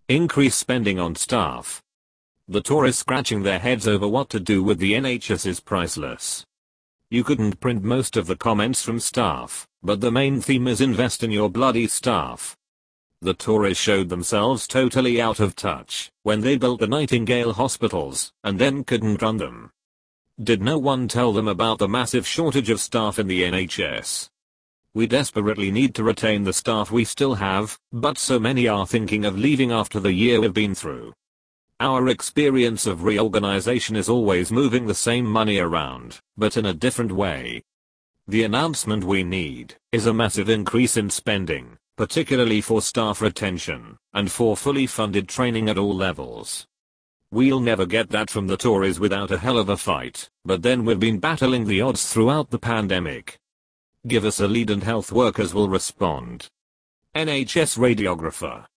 Increase spending on staff. The Tories scratching their heads over what to do with the NHS is priceless. You couldn't print most of the comments from staff, but the main theme is invest in your bloody staff. The Tories showed themselves totally out of touch when they built the Nightingale hospitals and then couldn't run them. Did no one tell them about the massive shortage of staff in the NHS? We desperately need to retain the staff we still have, but so many are thinking of leaving after the year we've been through. Our experience of reorganization is always moving the same money around, but in a different way. The announcement we need is a massive increase in spending, particularly for staff retention, and for fully funded training at all levels. We'll never get that from the Tories without a hell of a fight, but then we've been battling the odds throughout the pandemic. Give us a lead and health workers will respond. NHS radiographer.